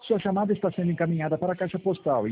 Sua chamada está sendo encaminhada para a caixa postal.